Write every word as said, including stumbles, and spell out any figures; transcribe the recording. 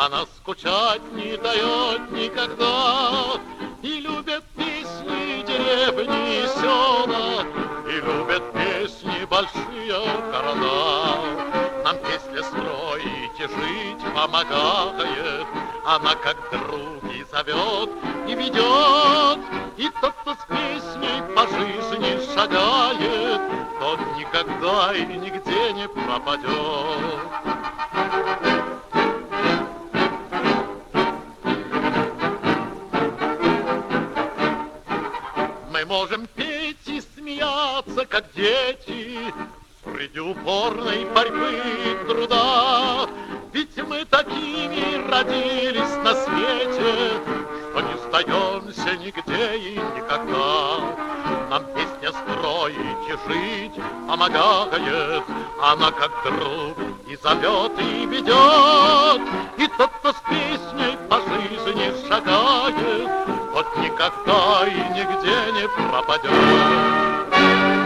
она скучать не дает никогда. И любят песни деревни и села, и любят песни большие города. Нам песня строить и жить помогает, она как друг и зовет, и ведет. И тот, кто с песней по жизни шагает, тот никогда и нигде не пропадет. Мы можем петь и смеяться, как дети, среди упорной борьбы и труда. Ведь мы такими родились на свете, что не сдаемся нигде и никогда. Нам песня строить и жить помогает, она как друг и зовет, и ведет. И тот, кто с песней по жизни шагает, тот никогда и нигде не пропадет.